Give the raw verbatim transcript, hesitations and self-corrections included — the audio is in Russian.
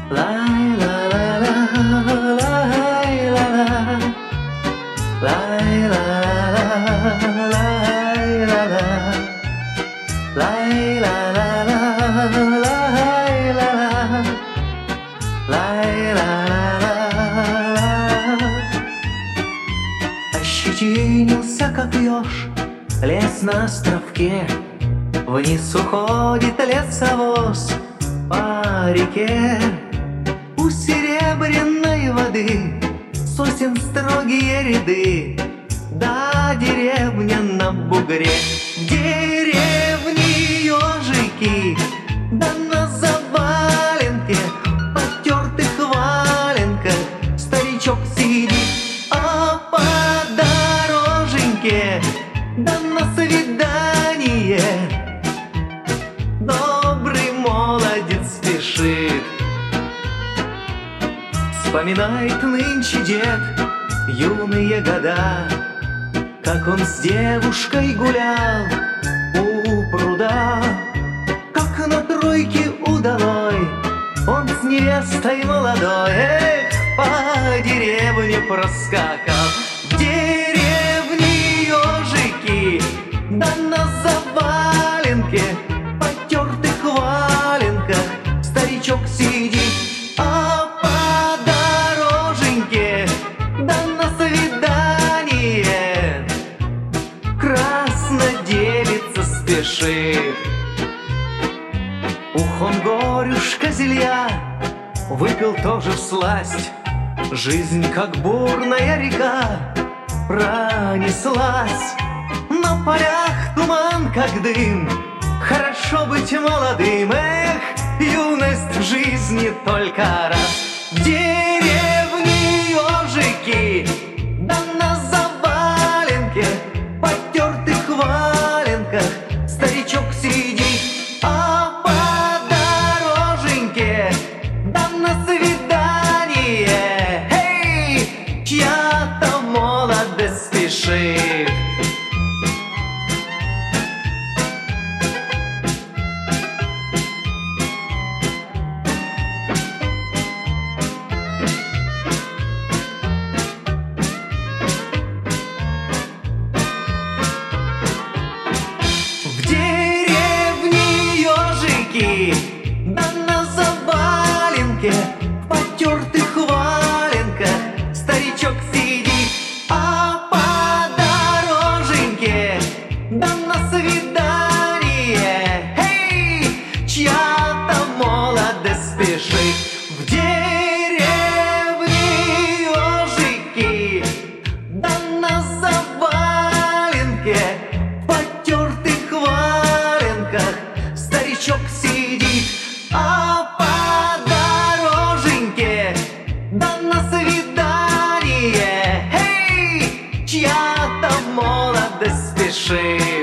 Лай ла ла ла, лай ла ла, лай ла ла, лай ла ла, лай ла ла ла, лай ла ла, лай ла ла ла. Ощетинился, как еж, лес на островке, вниз уходит лесовоз по реке. У серебряной воды сосен строгие ряды, да деревня на бугре. В деревне ежики, да на заваленке, потертых валенках старичок сидит, а по дороженьке, да на свидание добрый молодец спешит. Вспоминает нынче дед юные года, как он с девушкой гулял у пруда, как на тройке удалой он с невестой молодой, эх, по деревне проскакал. В деревне ежики, да на заваленке, потертых валенках старичок сидит, а по дороженьке, да на свидание краснодевица спешит. Ух, он горюшка зелья выпил тоже всласть, жизнь, как бурная река, пронеслась. На полях туман, как дым, хорошо быть молодым, эх, юность в жизни только раз. В деревне ежики, да на заваленке, потертых валенках старичок сидит, а по дороженьке, да на свидание, эй, чья-то молодость спешит. Да на заваленке, в потертых валенках старичок сидит, а по дороженьке, да на свидание, эй, чья-то молодость спешит. В деревне ежики, да на заваленке, в потертых валенках старичок сидит, а по дороженьке, да на свидание, эй, чья-то молодость спешит.